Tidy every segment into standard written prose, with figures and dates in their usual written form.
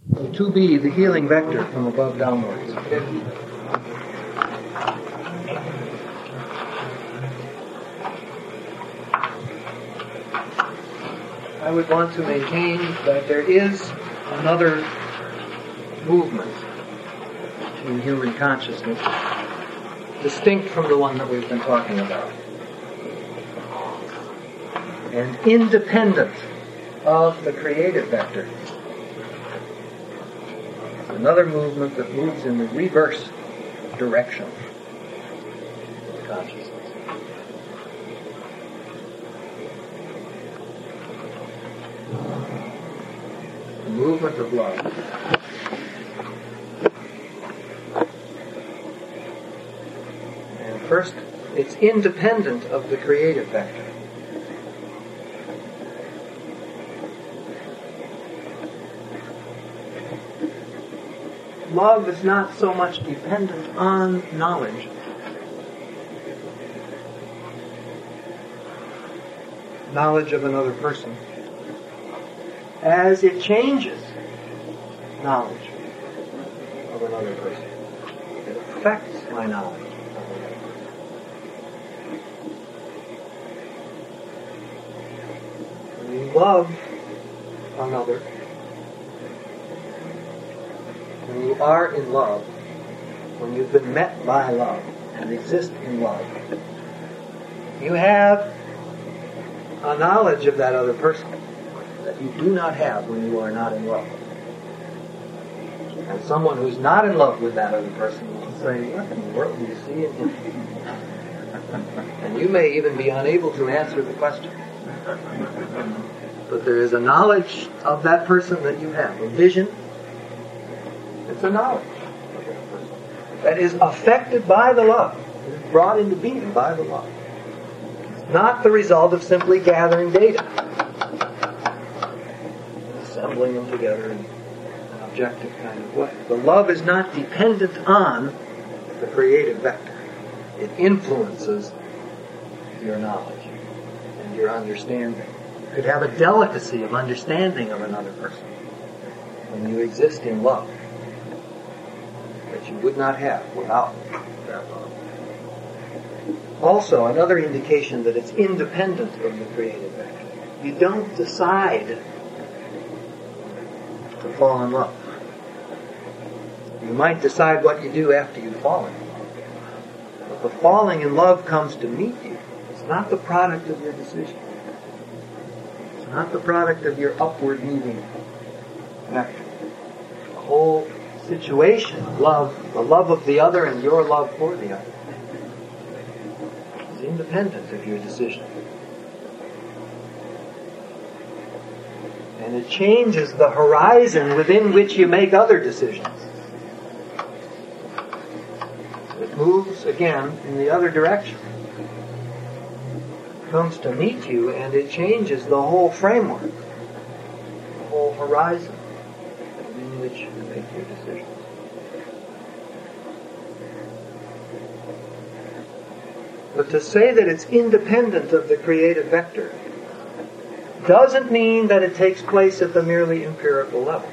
So 2b, the healing vector from above downwards. I would want to maintain that there is another movement in human consciousness distinct from the one that we've been talking about, and independent of the creative vector. Another movement that moves in the reverse direction of consciousness. The movement of love. And first, it's independent of the creative vector. Love is not so much dependent on knowledge of another person as it changes knowledge of another person. It affects my knowledge. When you love another, when you are in love, when you've been met by love and exist in love, you have a knowledge of that other person that you do not have when you are not in love. And someone who's not in love with that other person will say, what in the world do you see in him? And you may even be unable to answer the question. But there is a knowledge of that person that you have, a vision. It's a knowledge that is affected by the love, is brought into being by the love. It's not the result of simply gathering data, assembling them together in an objective kind of way. The love is not dependent on the creative vector. It influences your knowledge and your understanding. You could have a delicacy of understanding of another person when you exist in love that you would not have without that love. Also, another indication that it's independent of the creative vector. You don't decide to fall in love. You might decide what you do after you've fallen in love. But the falling in love comes to meet you. It's not the product of your decision. It's not the product of your upward moving vector. The whole situation of love, the love of the other and your love for the other, is independent of your decision. And it changes the horizon within which you make other decisions. It moves again in the other direction. It comes to meet you and it changes the whole framework, the whole horizon within which you make your decisions. But to say that it's independent of the creative vector doesn't mean that it takes place at the merely empirical level.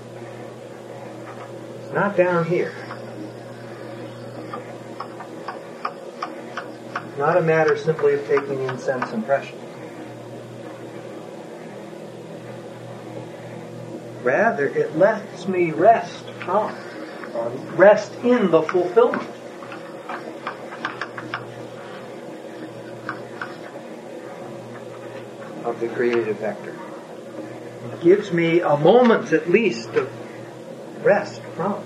It's not down here. It's not a matter simply of taking in sense impressions. Rather, it lets me rest in the fulfillment of the creative vector. It gives me a moment at least of rest from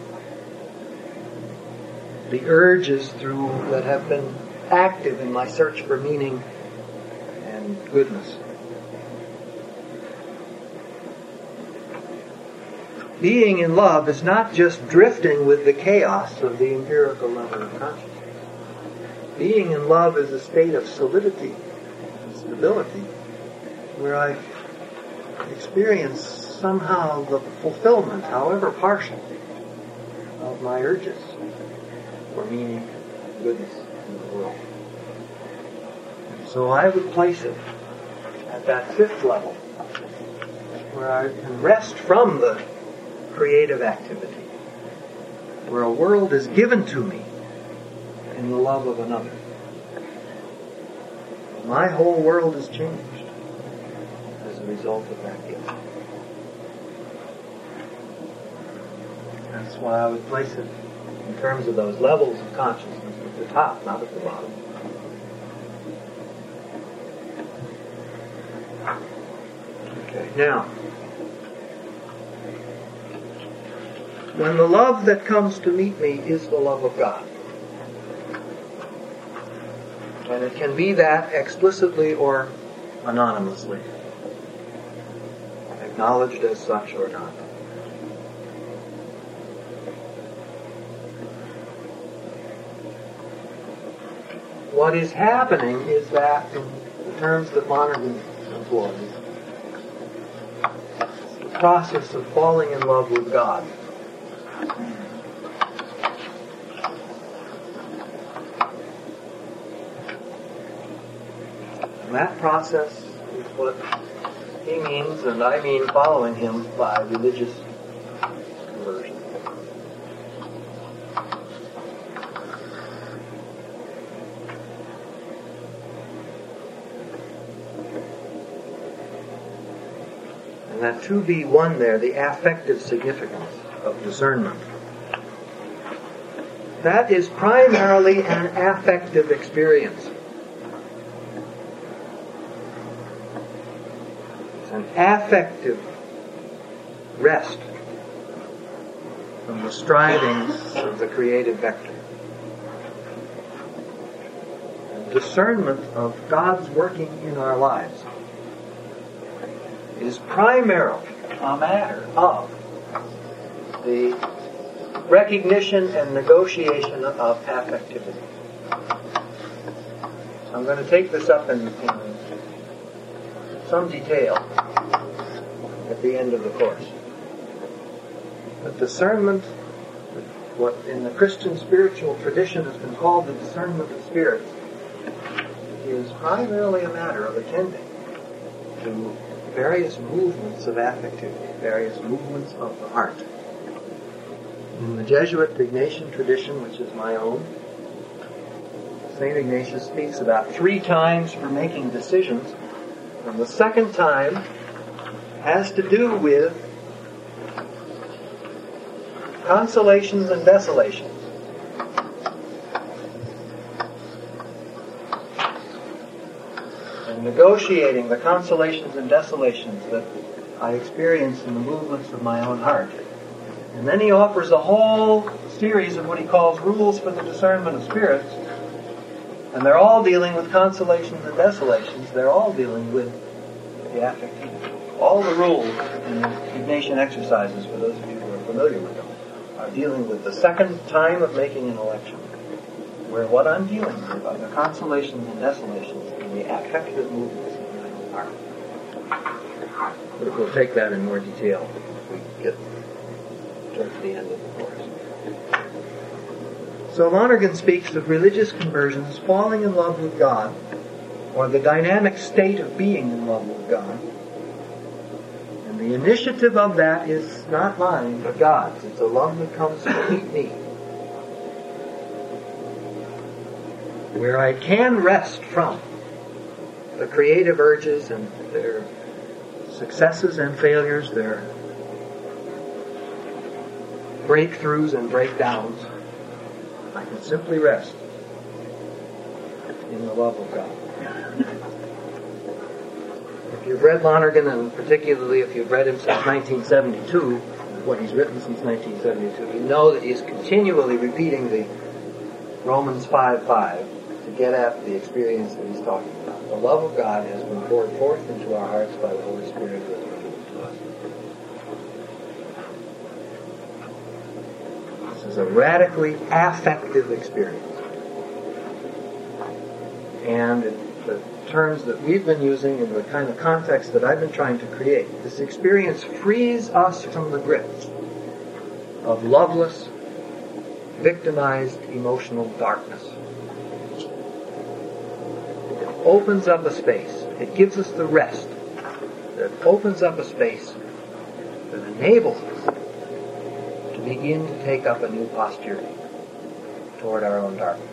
the urges that have been active in my search for meaning and goodness. Being in love is not just drifting with the chaos of the empirical level of consciousness. Being in love is a state of solidity and stability where I experience somehow the fulfillment, however partial, of my urges for meaning and goodness in the world. And so I would place it at that fifth level where I can rest from the creative activity, where a world is given to me in the love of another. My whole world is changed as a result of that gift. That's why I would place it in terms of those levels of consciousness at the top, not at the bottom. Okay, now, when the love that comes to meet me is the love of God, and it can be that explicitly or anonymously, acknowledged as such or not. What is happening is that, in the terms that Lonergan employs, the process of falling in love with God. And that process is what he means, and I mean following him, by religious conversion. And that 2B1 there, the affective significance of discernment, that is primarily an affective experience. It's an affective rest from the strivings of the creative vector. And discernment of God's working in our lives is primarily a matter of the recognition and negotiation of affectivity. I'm going to take this up in some detail at the end of the course. But discernment, what in the Christian spiritual tradition has been called the discernment of spirits, is primarily a matter of attending to various movements of affectivity, various movements of the heart. In the Jesuit Ignatian tradition, which is my own, St. Ignatius speaks about 3 times for making decisions, and the second time has to do with consolations and desolations. And negotiating the consolations and desolations that I experience in the movements of my own heart. And then he offers a whole series of what he calls rules for the discernment of spirits. And they're all dealing with consolations and desolations. They're all dealing with the affectivity. All the rules in the Ignatian exercises, for those of you who are familiar with them, are dealing with the second time of making an election, where what I'm dealing with are the consolations and desolations and the affective movements of my own heart. But we'll take that in more detail if we get towards the end of the course. So Lonergan speaks of religious conversions falling in love with God, or the dynamic state of being in love with God. And the initiative of that is not mine, but God's. It's a love that comes to meet me, where I can rest from the creative urges and their successes and failures, their breakthroughs and breakdowns. I can simply rest in the love of God. If you've read Lonergan, and particularly if you've read him since 1972, what he's written since 1972, you know that he is continually repeating the Romans 5:5 to get at the experience that he's talking about. The love of God has been poured forth into our hearts by the Holy Spirit who has been given to us. This is a radically affective experience. And the terms that we've been using in the kind of context that I've been trying to create, this experience frees us from the grips of loveless, victimized emotional darkness. It opens up a space. It gives us the rest. It opens up a space that enables us begin to take up a new posture toward our own darkness.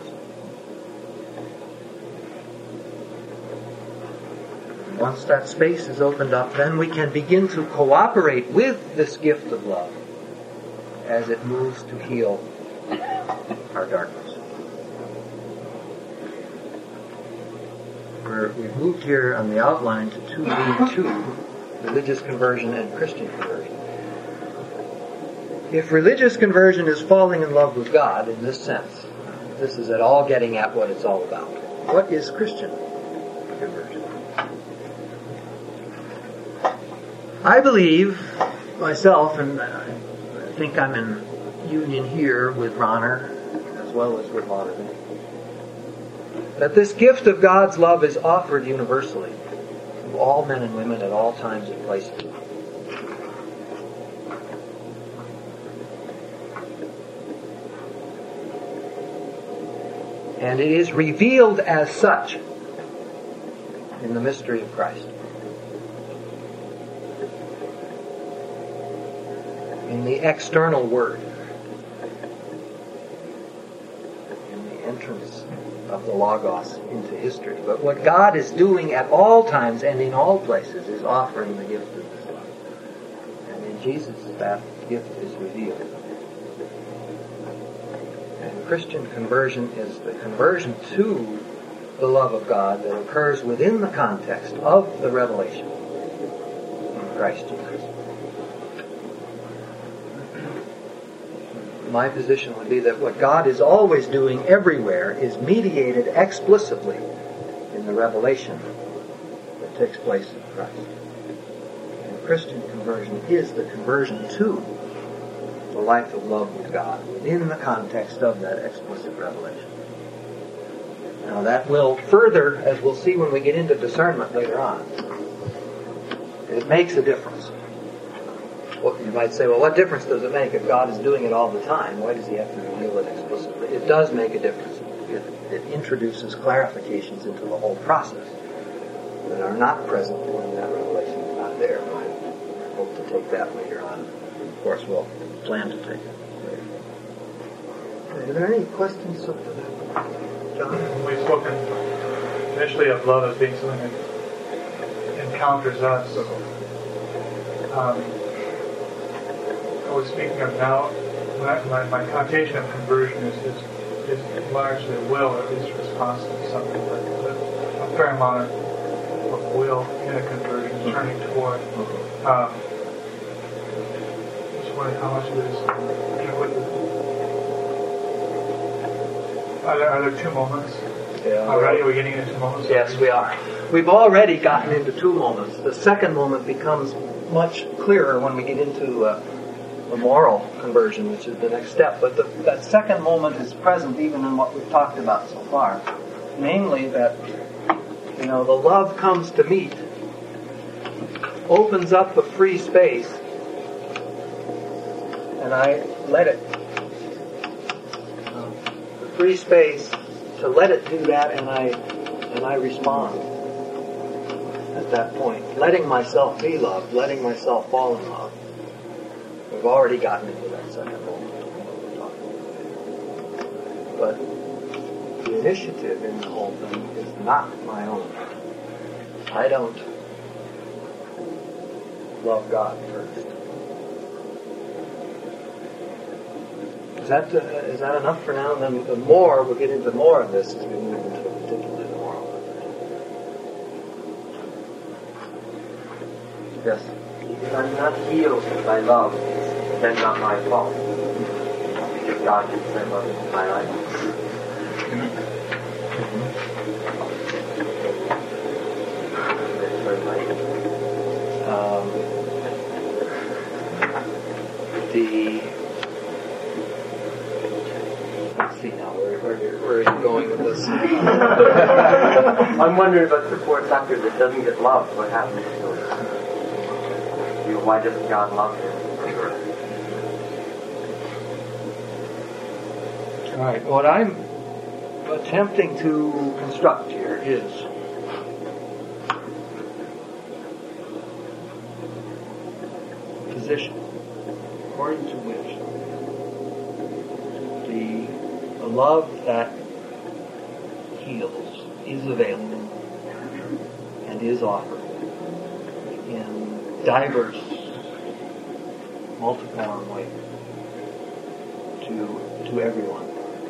Once that space is opened up, then we can begin to cooperate with this gift of love as it moves to heal our darkness. We've moved here on the outline to 2B2, religious conversion and Christian conversion. If religious conversion is falling in love with God in this sense, this is at all getting at what it's all about. What is Christian conversion? I believe myself, and I think I'm in union here with Rahner as well as with Lonergan, that this gift of God's love is offered universally to all men and women at all times and places. And it is revealed as such in the mystery of Christ. In the external word. In the entrance of the Logos into history. But what God is doing at all times and in all places is offering the gift of this love. And in Jesus that gift is revealed. And Christian conversion is the conversion to the love of God that occurs within the context of the revelation in Christ Jesus. My position would be that what God is always doing everywhere is mediated explicitly in the revelation that takes place in Christ. And Christian conversion is the conversion to the life of love with God within the context of that explicit revelation. Now that will further, as we'll see when we get into discernment later on, it makes a difference. Well, you might say, well, what difference does it make if God is doing it all the time? Why does he have to reveal it explicitly? It does make a difference. It introduces clarifications into the whole process that are not present when that revelation is not there. I hope to take that later on. Of course, we'll plan to take it later. Are there any questions up to that? John? We've spoken initially of love as being something that encounters us. I was speaking of now, my connotation of conversion is largely will, or at least response to something, but a fair amount of will in a conversion, turning toward. Just wondering how much of it is, are there two moments? Yeah. Already, are we getting into moments? Yes, we are. We've already gotten into two moments. The second moment becomes much clearer when we get into the moral conversion, which is the next step. But that second moment is present even in what we've talked about so far. Namely that, the love comes to meet, opens up a free space, and I let it. The free space to let it do that, and I respond at that point. Letting myself be loved, letting myself fall in love. We've already gotten into that second moment. But the initiative in the whole thing is not my own. I don't love God first. Is that enough for now? And then the more, we'll get into more of this as we move into particularly the moral conversion. Yes? If I'm not healed by love, then not my fault. Because God can send love into my life. Let's see now, where are you going with this? I'm wondering about the poor sucker that doesn't get loved. What happens to him? Why doesn't God love him? All right, what I'm attempting to construct here is a position according to which love that heals is available and is offered in diverse, multiform ways to everyone.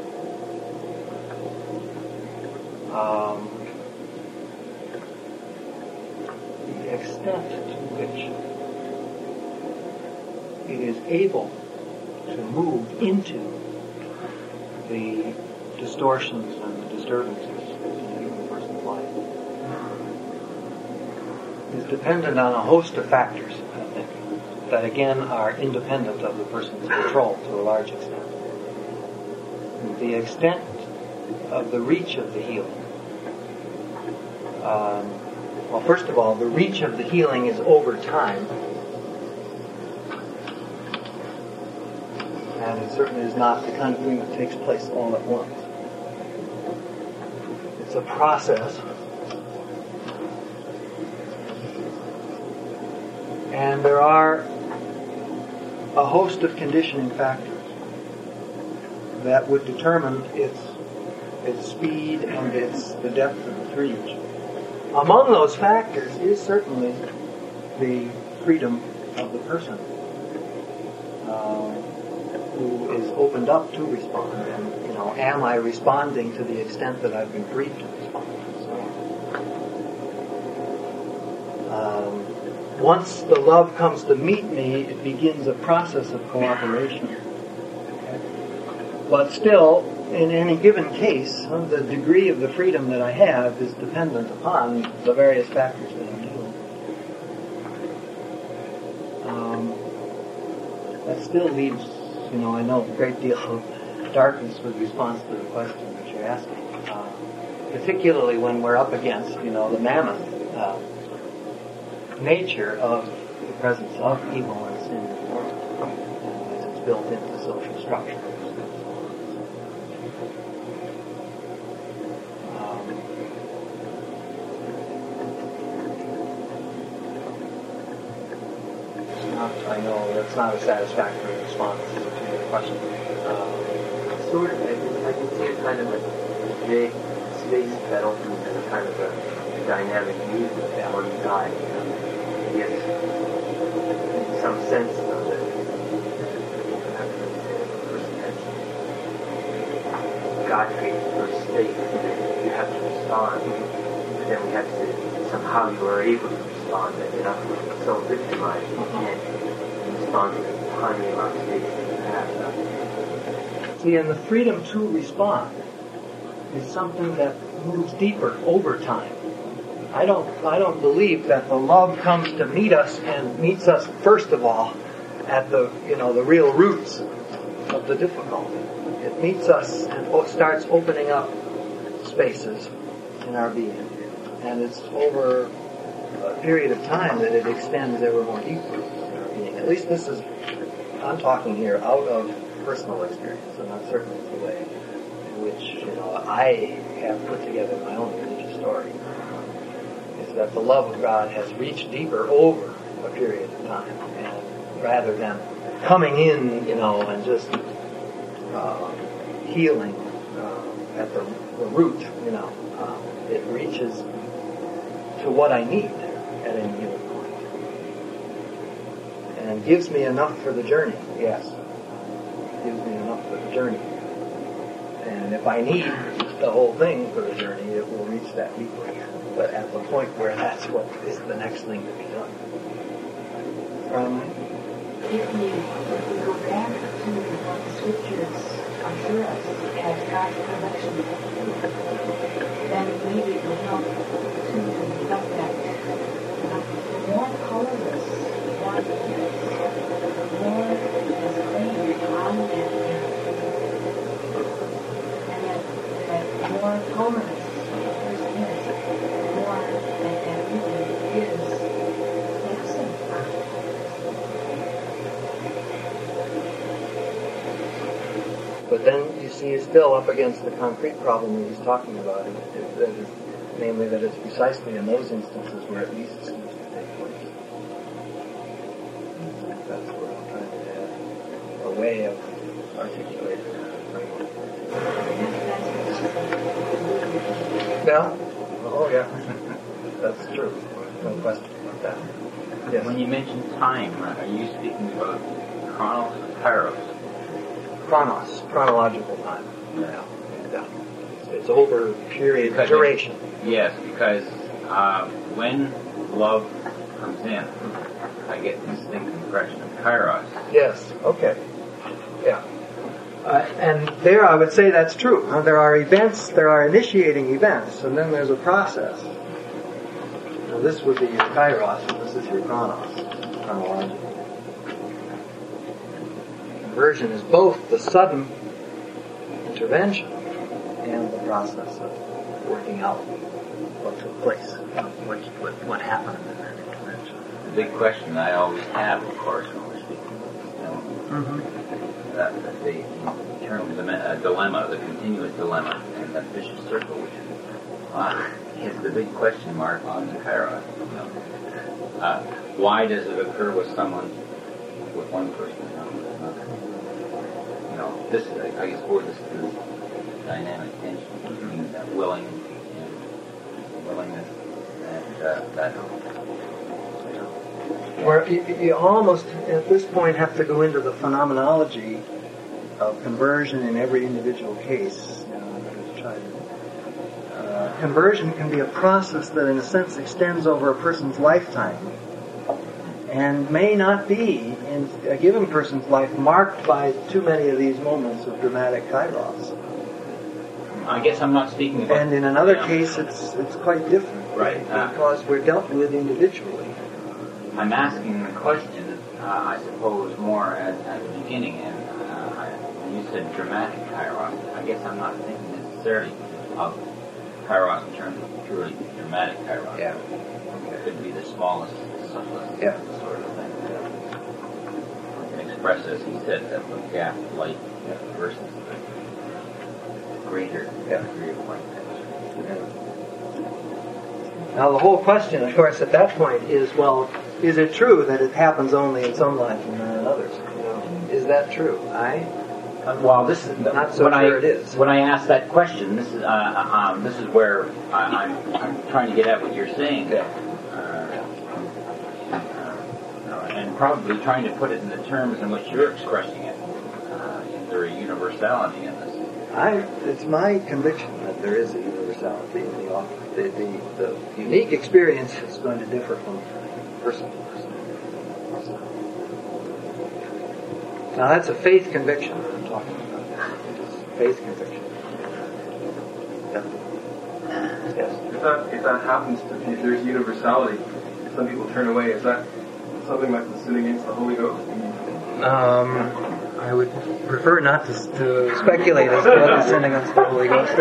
The extent to which it is able to move into the distortions and the disturbances in a human person's life is dependent on a host of factors, I think, that again are independent of the person's control to a large extent. The extent of the reach of the healing. Well, first of all, the reach of the healing is over time. And it certainly is not the kind of thing that takes place all at once. It's a process. And there are a host of conditioning factors that would determine its speed and the depth of its reach. Among those factors is certainly the freedom of the person who is opened up to respond. And, am I responding to the extent that I've been freed to respond? So, once the love comes to meet me, it begins a process of cooperation. But still, in any given case, the degree of the freedom that I have is dependent upon the various factors that I'm dealing with. That still leaves, I know a great deal of darkness with response to the question that you're asking. Particularly when we're up against, the mammoth nature of the presence of evil and sin in the world, as it's built into social structure. I know that's not a satisfactory response to your question. Sort of. I can see it kind of a big space that opens as a kind of a dynamic movement that one side. Yes, in some sense, though, that God creates the first state, you have to respond, but then we have to, somehow you are able to respond, and you're not so victimized, you can't respond to the tiny amount of space that you have. See, and the freedom to respond is something that moves deeper over time. I don't believe that the love comes to meet us and meets us first of all at the real roots of the difficulty. It meets us and starts opening up spaces in our being, and it's over a period of time that it extends ever more deeply in our being. At least I'm talking here out of personal experience, and that's certainly the way in which I have put together my own religious story. Is that the love of God has reached deeper over a period of time, and rather than coming in, and just healing at the root, it reaches to what I need at any given point, and gives me enough for the journey. Yes, gives me enough for the journey. And if I need the whole thing for the journey, it will reach that deeply. But at the point where that's what is the next thing to be done. If we go back to what the scriptures assure us as God's collection, then maybe it will help to reflect that the more colorless one is, the more is claimed on that path. And that more colorless a person is, the more that really is absent from. But then you see he's still up against the concrete problem that he's talking about, namely that it's precisely in those instances where it least seems to take place. That's where I'm trying to have a way of articulating that. Yeah. Oh, yeah. That's true. No question about that. Yes. When you mention time, are you speaking about chronos or kairos? Chronos, chronological time. Yeah. It's over period Because duration. Yes, because when love comes in, I get this distinct impression of kairos. Yes. Okay. Yeah. And there I would say that's true. There are events, there are initiating events, and then there's a process. Now this would be your kairos, and this is your chronos, chronological. Conversion is both the sudden intervention and the process of working out what took place, what happened in that intervention. The big question I always have, of course, when we're speaking about the eternal dilemma, the continuous dilemma, and that vicious circle, which is the big question mark on the kairos. Why does it occur with someone, with one person, and not with another? This is, I guess, this is the dynamic tension between that willingness and that. Where you almost, at this point, have to go into the phenomenology of conversion in every individual case. Conversion can be a process that, in a sense, extends over a person's lifetime and may not be, in a given person's life, marked by too many of these moments of dramatic kairos. I guess I'm not speaking about... And in another case, it's quite different. Right. Because we're dealt with individually. I'm asking the question, I suppose, more at the beginning, and when you said dramatic kairos, I guess I'm not thinking necessarily of kairos in terms of purely dramatic kairos. Yeah. It could be the smallest, subtlest sort of thing. You can express, as he said, that the gap of light versus the greater degree of light. Now the whole question, of course, at that point is, well, is it true that it happens only in some life and not in others? Is that true? Well, this is not so sure it is. When I ask that question, this is where I'm trying to get at what you're saying, and probably trying to put it in the terms in which you're expressing it. Is there a universality in this? It's my conviction that there is a universality in the offer. The unique experience is going to differ from person to person. Now that's a faith conviction that I'm talking about. It's a faith conviction. Yes. If that happens, if there's universality, if some people turn away, is that something like the sin against the Holy Ghost? I would prefer not to speculate as to what the sin against the Holy Ghost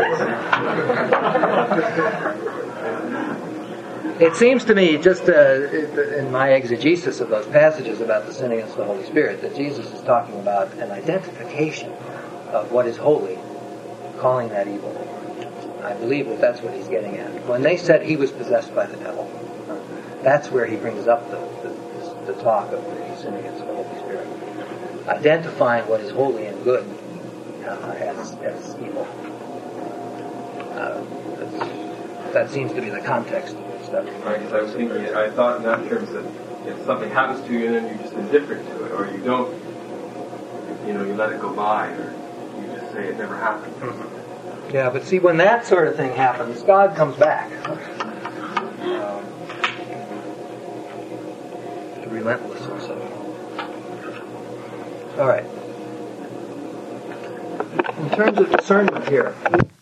is. It seems to me, just in my exegesis of those passages about the sin against the Holy Spirit, that Jesus is talking about an identification of what is holy, calling that evil. I believe that that's what he's getting at. When they said he was possessed by the devil, that's where he brings up the talk of the sin against the Holy Spirit. Identifying what is holy and good as evil. That seems to be the context of this stuff. Right, because I was thinking, I thought in that terms that if something happens to you and then you're just indifferent to it, or you don't, you let it go by, or you just say it never happened. Mm-hmm. Yeah, but see, when that sort of thing happens, God comes back. Relentless or so. All right. In terms of discernment here,